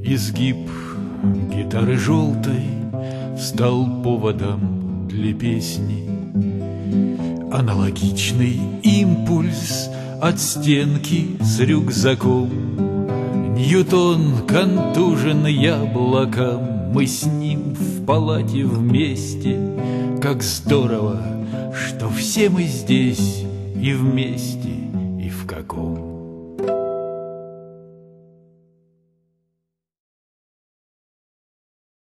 Изгиб гитары желтой стал поводом для песни. Аналогичный импульс от стенки с рюкзаком. Ньютон контужен яблоком, мы с ним в палате вместе. Как здорово, что все мы здесь и вместе, и в каком